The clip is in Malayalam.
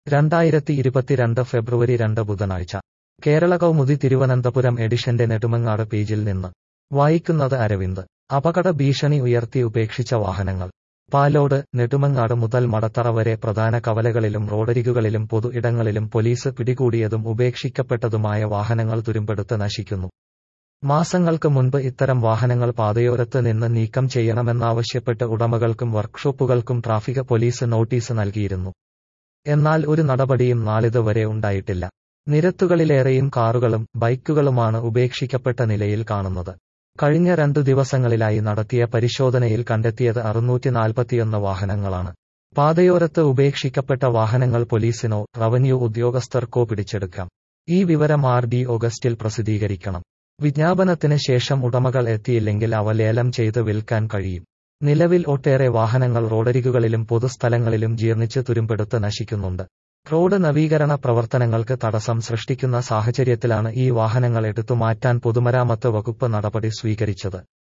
2022 ഫെബ്രുവരി 2 ബുധനാഴ്ച കേരള കൗമുദി തിരുവനന്തപുരം എഡിഷന്റെ നെടുമങ്ങാട് പേജിൽ നിന്ന് വായിക്കുന്നത് അരവിന്ദ്. അപകട ഭീഷണി ഉയർത്തി ഉപേക്ഷിച്ച വാഹനങ്ങൾ. പാലോട്, നെടുമങ്ങാട് മുതൽ മടത്തറ വരെ പ്രധാന കവലകളിലും റോഡരികുകളിലും പൊതു ഇടങ്ങളിലും പോലീസ് പിടികൂടിയതും ഉപേക്ഷിക്കപ്പെട്ടതുമായ വാഹനങ്ങൾ തുരുമ്പെടുത്ത് നശിക്കുന്നു. മാസങ്ങൾക്ക് മുൻപ് ഇത്തരം വാഹനങ്ങൾ പാതയോരത്ത് നിന്ന് നീക്കം ചെയ്യണമെന്നാവശ്യപ്പെട്ട് ഉടമകൾക്കും വർക്ക്ഷോപ്പുകൾക്കും ട്രാഫിക് പോലീസ് നോട്ടീസ് നൽകിയിരുന്നു. എന്നാൽ ഒരു നടപടിയും നാളിതുവരെ ഉണ്ടായിട്ടില്ല. നിരത്തുകളിലേറെയും കാറുകളും ബൈക്കുകളുമാണ് ഉപേക്ഷിക്കപ്പെട്ട നിലയിൽ കാണുന്നത്. കഴിഞ്ഞ 2 ദിവസങ്ങളിലായി നടത്തിയ പരിശോധനയിൽ കണ്ടെത്തിയത് 641 വാഹനങ്ങളാണ്. പാതയോരത്ത് ഉപേക്ഷിക്കപ്പെട്ട വാഹനങ്ങൾ പോലീസിനോ റവന്യൂ ഉദ്യോഗസ്ഥർക്കോ പിടിച്ചെടുക്കാം. ഈ വിവരം RD ഓഗസ്റ്റിൽ പ്രസിദ്ധീകരിക്കണം. വിജ്ഞാപനത്തിന് ശേഷം ഉടമകൾ എത്തിയില്ലെങ്കിൽ അവ ലേലം ചെയ്ത് വിൽക്കാൻ കഴിയും. നിലവിൽ ഒട്ടേറെ വാഹനങ്ങൾ റോഡരികുകളിലും പൊതുസ്ഥലങ്ങളിലും ജീർണിച്ച് തുരുമ്പെടുത്ത് നശിക്കുന്നുണ്ട്. റോഡ് നവീകരണ പ്രവർത്തനങ്ങൾക്ക് തടസ്സം സൃഷ്ടിക്കുന്ന സാഹചര്യത്തിലാണ് ഈ വാഹനങ്ങൾ എടുത്തുമാറ്റാൻ പൊതുമരാമത്ത് വകുപ്പ് നടപടി സ്വീകരിച്ചത്.